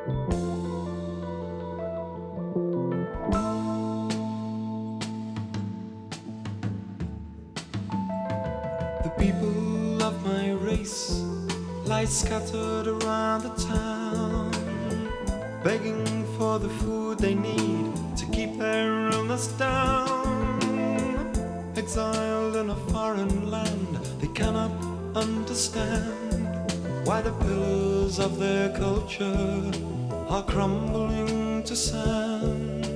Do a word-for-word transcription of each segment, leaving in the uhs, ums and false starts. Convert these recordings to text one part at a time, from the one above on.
The people of my race lie scattered around the town, begging for the food they need to keep their illness down. Exiled in a foreign land, they cannot understand why the pillars of their culture are crumbling to sand.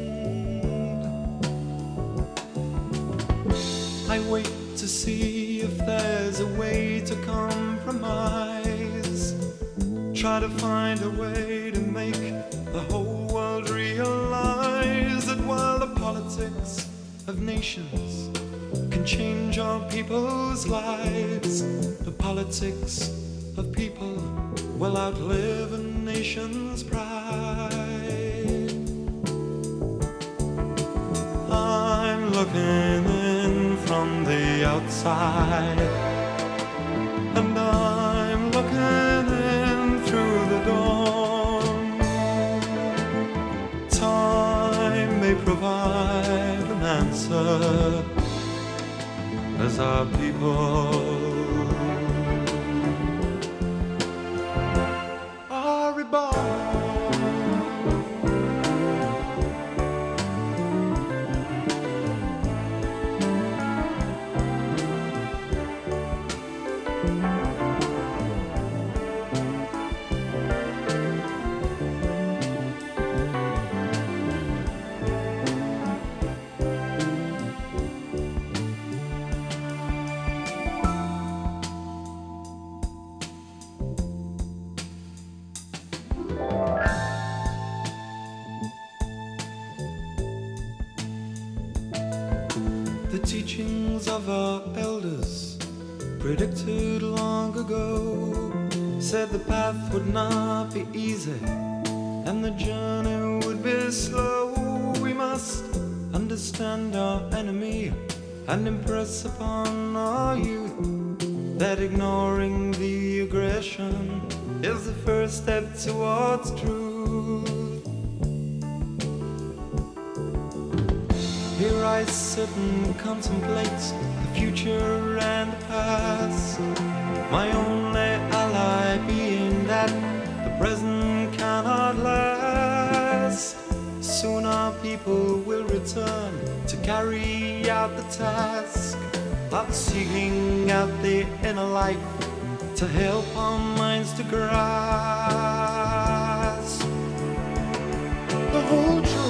I wait to see if there's a way to compromise, try to find a way to make the whole world realize that while the politics of nations can change our people's lives, the politics of people will outlive a nation's pride. I'm looking in from the outside, and I'm looking in through the dawn. Time may provide an answer as our people are reborn. The teachings of our elders, predicted long ago, said the path would not be easy and the journey would be slow. We must understand our enemy and impress upon our youth that ignoring the aggression is the first step towards truth. Here I sit and contemplate the future and the past, my only ally being that the present cannot last. Soon our people will return to carry out the task of seeking out the inner life to help our minds to grasp the whole truth.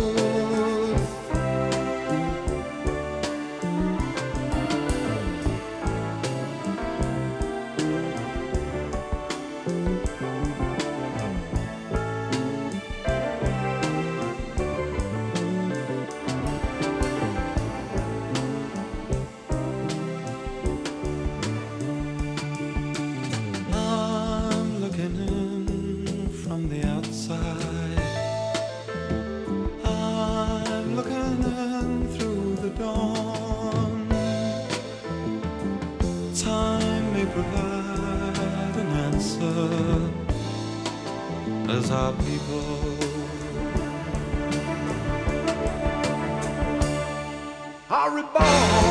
I'm looking in through the dawn. Time may provide an answer as our people are reborn.